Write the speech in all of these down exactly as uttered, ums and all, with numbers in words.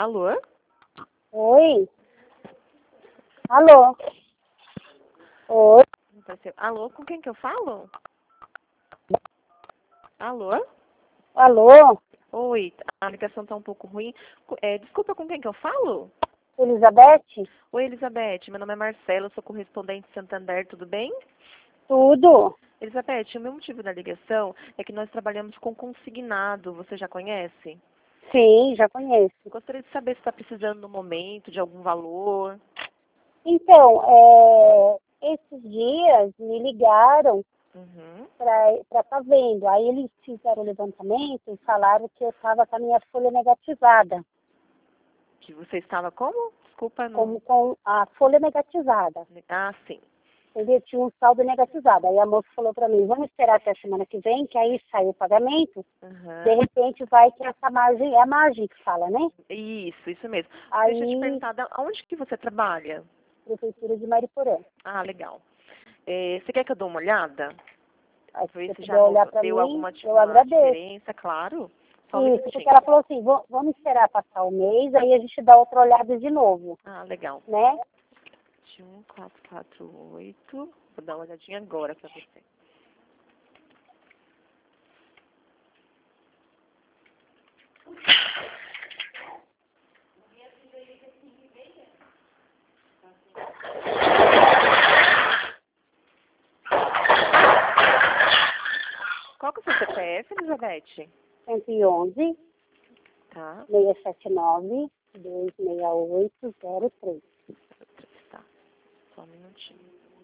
Alô? Oi? Alô? Oi? Alô, com quem que eu falo? Alô? Alô? Oi, a ligação tá um pouco ruim. É, desculpa, com quem que eu falo? Elizabeth? Oi, Elizabeth, meu nome é Marcela, eu sou correspondente de Santander, tudo bem? Tudo? Elizabeth, o meu motivo da ligação é que nós trabalhamos com consignado, você já conhece? Sim, já conheço. Eu gostaria de saber se está precisando no momento de algum valor. Então, é, esses dias me ligaram Uhum. para estar tá vendo. Aí eles fizeram o levantamento e falaram que eu estava com a minha folha negativada. Que você estava como? Desculpa, não... Como com a folha negativada. Ah, sim. Entendeu? Tinha um saldo negativado. Aí a moça falou para mim, vamos esperar até a semana que vem, que aí sai o pagamento. Uhum. De repente vai ter essa margem, é a margem que fala, né? Isso, isso mesmo. Aí, Deixa eu te perguntar, da- aonde que você trabalha? Prefeitura de Mariporã. Ah, legal. É, você quer que eu dê uma olhada? Aí, se Ver você se já puder olhar para deu mim, alguma di- eu uma agradeço. diferença, claro. Só um Isso, porque minutinho. ela falou assim, "Vamos- vamos esperar passar o mês, aí a gente dá outra olhada de novo, Ah, legal. né? um quatro quatro oito. Vou dar uma olhadinha agora pra você. Qual que é o seu C P F, Elizabeth? cento e onze, Tá. seiscentos e setenta e nove, duzentos e sessenta e oito, zero três. Tá. Só um minutinho.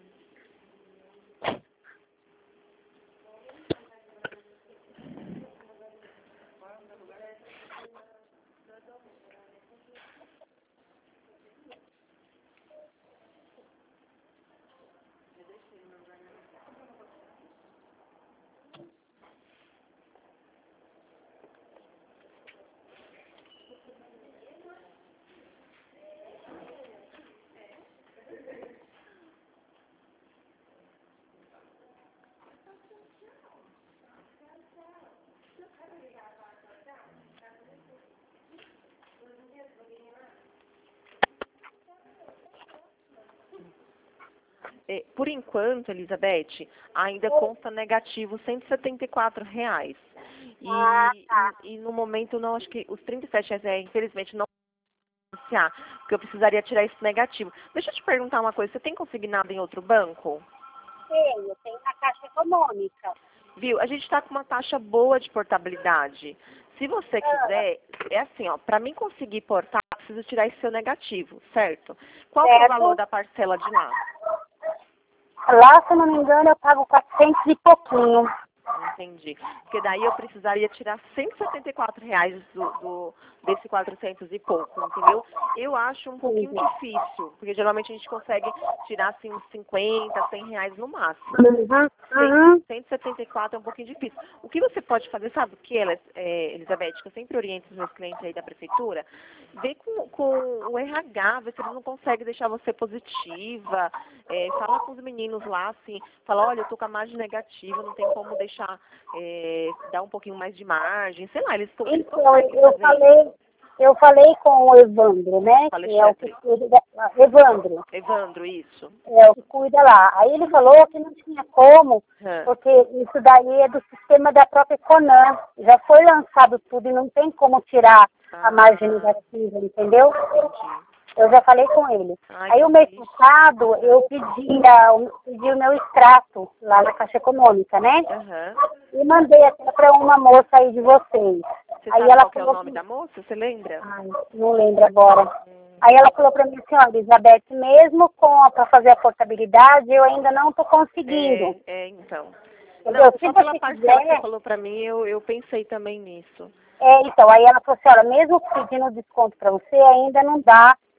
É, por enquanto, Elizabeth, ainda consta negativo cento e setenta e quatro reais. E, Ah, tá. e, e no momento, não, acho que os trinta e sete reais, é, infelizmente, não vou financiar, porque eu precisaria tirar esse negativo. Deixa eu te perguntar uma coisa, você tem consignado em outro banco? Tenho, tenho na Caixa Econômica. Viu? A gente está com uma taxa boa de portabilidade. Se você quiser, é assim, ó, para mim conseguir portar, eu preciso tirar esse seu negativo, certo? Qual que é o Certo? valor da parcela de lá? Lá, se eu não me engano, eu pago quatrocentos e pouquinho. Entendi. Porque daí eu precisaria tirar cento e setenta e quatro reais do, do, desse quatrocentos e pouco, entendeu? Eu acho um pouquinho Entendi. difícil, porque geralmente a gente consegue tirar assim uns cinquenta, cem reais no máximo. Uhum, uhum. cento e setenta e quatro é um pouquinho difícil. O que você pode fazer, sabe o que, Elas- é, Elizabeth, que eu sempre oriento os meus clientes aí da prefeitura, vê com, com o R H, vê se eles não conseguem deixar você positiva, é, fala com os meninos lá, assim, fala, olha, eu tô com a margem negativa, não tem como deixar, é, dar um pouquinho mais de margem, sei lá, eles, to- eles Então, conseguem eu fazer isso. falei, eu falei com o Evandro, né? Que é o que Alexandre, cuida da, Evandro, Evandro, isso. é o que cuida lá. Aí ele falou que não tinha como, Hã, porque isso daí é do sistema da própria Conan. Já foi lançado tudo e não tem como tirar a margem Ah, negativa, entendeu? entendi. Eu já falei com ele. Ai, Aí que o mês triste. passado eu pedi, a- o- pedi o meu extrato lá na Caixa Econômica, né? Aham. E mandei até para uma moça aí de vocês. Você Aí sabe ela qual que é o falou nome que... da moça? Você lembra? Ai, não lembro agora. Hum, Aí ela falou para mim assim, ó, Elizabeth, mesmo com para fazer a portabilidade, eu ainda não estou conseguindo. É, é, então. Não, Entendeu? Se só pela você parcela que você quiser... falou pra mim, eu, eu pensei também nisso. É, então, aí ela falou assim, olha, mesmo pedindo desconto para você, ainda não dá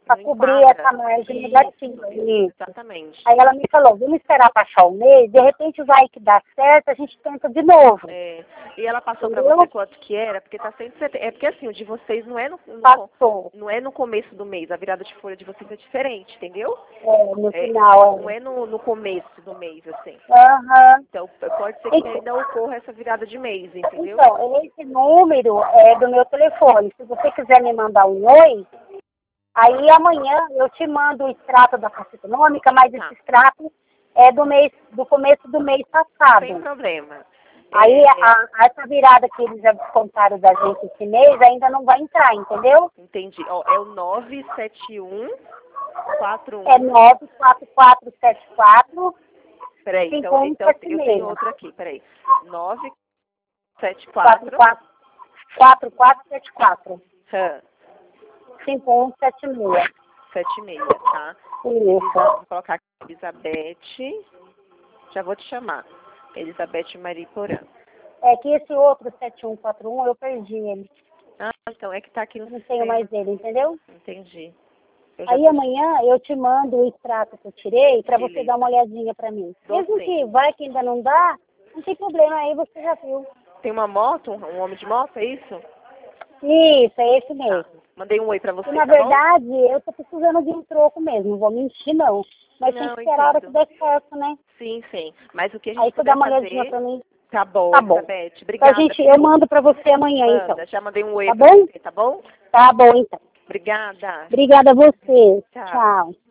para não cobrir enquadra. essa margem Isso, negativa. Isso. Exatamente. Aí ela me falou, vamos esperar passar o mês, de repente vai que dá certo, a gente tenta de novo. É, e ela passou para Entendeu? você quanto que era? Porque tá cento e setenta. É porque assim, o de vocês não é no, no- Passou. não é no começo do mês. A virada de folha de vocês é diferente, entendeu? É, no É, final. não é no, no começo do mês, assim. Aham. Então, pode ser que Então, ainda ocorra essa virada de mês, entendeu? então, esse número é do meu telefone. Se você quiser me mandar um oi, aí amanhã eu te mando o extrato da Caixa Econômica, mas Tá. esse extrato é do mês, do começo do mês passado. Sem problema. Aí É, a, a- essa virada que eles já descontaram da gente esse mês ainda não vai entrar, entendeu? entendi. Ó, é o nove sete um quatro um. É nove quatro quatro sete quatro Peraí, cinco então, um então sete eu seis. tenho outro aqui, peraí. nove sete quatro quatro. quatro quatro sete quatro Hã, cinco um sete seis. sete seis, tá? Isso. Vou colocar aqui Elizabeth. Já vou te chamar. Elizabeth Mariporã. É que esse outro sete um quatro um eu perdi ele. Ah, então é que tá aqui no Eu não tenho sistema. mais ele, entendeu? Entendi. Eu já Aí tô- amanhã eu te mando o extrato que eu tirei para você Beleza. dar uma olhadinha para mim. Dou Mesmo sim. que vai que ainda não dá, não tem problema, aí você já viu. Tem uma moto, um, um homem de moto, é isso? Isso, é esse Tá. mesmo. Mandei um oi pra você, E, na tá bom? verdade, eu tô precisando de um troco mesmo, não vou mentir não. Mas tem Não, que esperar a hora que entendo. der certo, né? Sim, sim. Mas o que a gente Aí você puder dá uma olhadinha fazer... pra mim. Tá bom, Tá bom. Elizabeth. Então, Obrigada. gente, eu mando pra você amanhã, então. Manda, já mandei um oi Tá pra bom? você, tá bom? Tá bom, então. Obrigada. Obrigada a você. Tchau. Tchau.